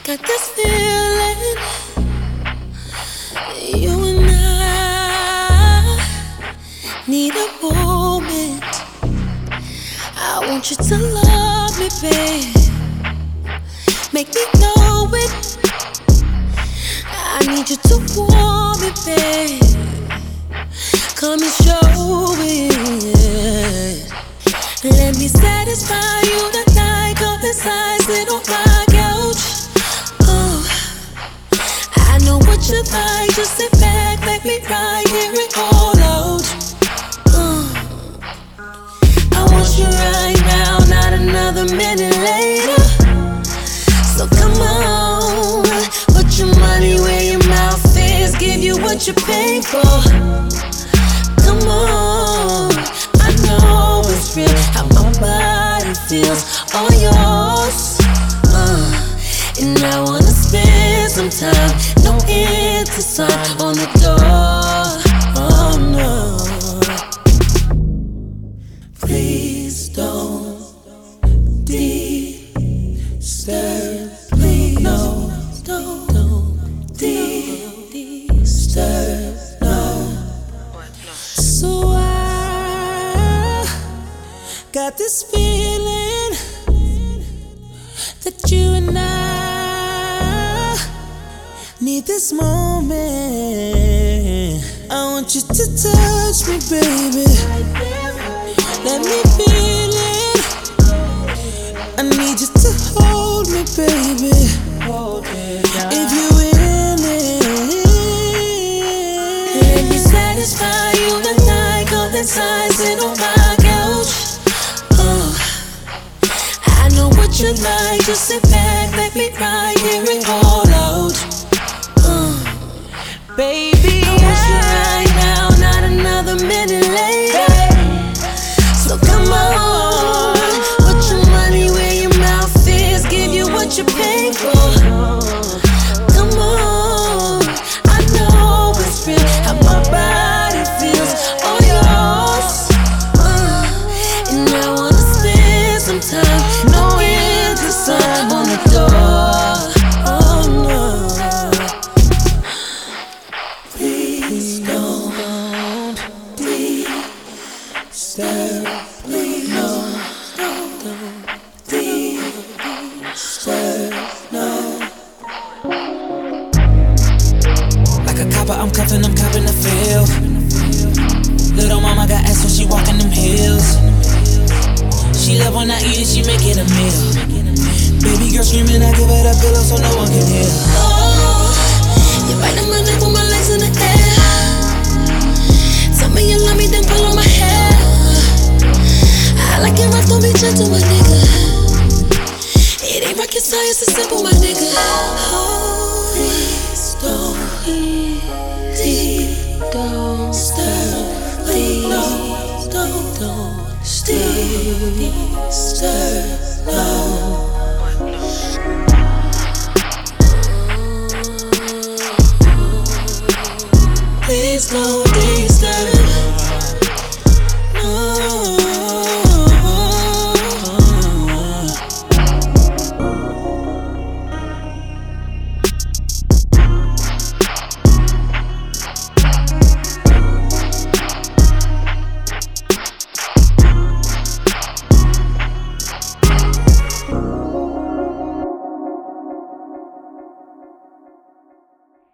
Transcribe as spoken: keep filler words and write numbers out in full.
Got this feeling, you and I need a moment. I want you to love me, babe. Make me know it. I need you to want me, babe. Come and show it. Let me satisfy you tonight. Come inside, sit on my couch. Oh, I know what you like. Just sit back, let me ride, hear it all out. Uh, I want you right now, not another minute later. So come on, put your money where your mouth is. Give you what you pay for. Come on, I know it's real. How my body feels, all yours. Uh, and I wanna spend some time. No enter sign on the door. Oh no. Please don't disturb. Please no, don't, don't disturb. No. So I got this feeling that you and I need this moment. I want you to touch me, baby. Let me feel it. I need you to hold me, baby. If you in it, let me satisfy you tonight. Come inside, sit on my couch. Oh, I know what you like. Just sit back, let me ride, hear it all out. Uh, baby, I want you right now, not another minute later. So come on, put your money where your mouth is. Give you what you pay for. Come on, I know it's real. How my body feels, all yours. Uh, and I wanna spend some time. No enter sign on the door. Oh no. Please don't disturb. Please no, don't, don't disturb. No. Like a copper, I'm cuffing, I'm copping the feel. Little mama got ass when she walking them hills. She love when I eat it, she make it a meal. Baby girl screaming, I give her the pillow so no one can hear. Oh, you biting my neck with my legs in the air. Tell me you love me, then pull on my hair. I like it rough, don't be gentle, my nigga. It ain't rocket science, it's simple, my nigga. Oh, please don't, please don't disturb. Please don't, don't disturb. No. Please don't disturb.